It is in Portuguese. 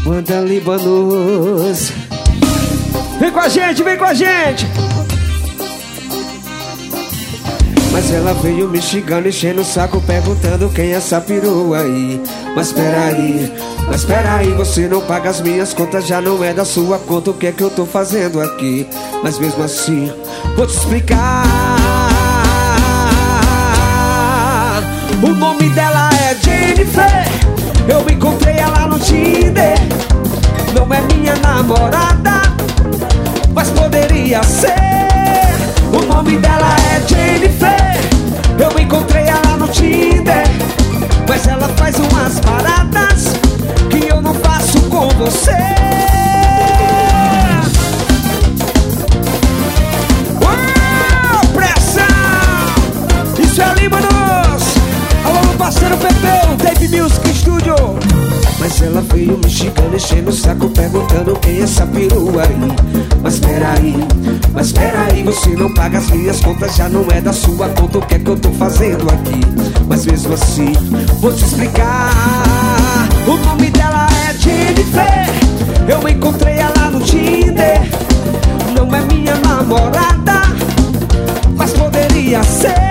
Wanda Libanos. Vem com a gente, vem com a gente. Mas ela veio me xingando, enchendo o saco, perguntando quem é essa perua aí. Mas peraí, você não paga as minhas contas, já não é da sua conta. O que é que eu tô fazendo aqui? Mas mesmo assim, vou te explicar. O nome dela é Jennifer. Eu encontrei ela no Tinder. Não é minha namorada, mas poderia ser. O nome dela é Jennifer. Eu encontrei ela no Tinder, mas ela faz umas paradas que eu não faço com você. Uou, pressão! Isso é Líbanos. Alô, meu parceiro Pepeu, Dave Music Studio. Mas ela veio me xingando, enchendo o saco, perguntando quem é essa perua aí. Mas peraí, você não paga as minhas contas, já não é da sua conta. O que é que eu tô fazendo aqui? Mas mesmo assim, vou te explicar. O nome dela é Jennifer. Eu encontrei ela no Tinder. Não é minha namorada, mas poderia ser.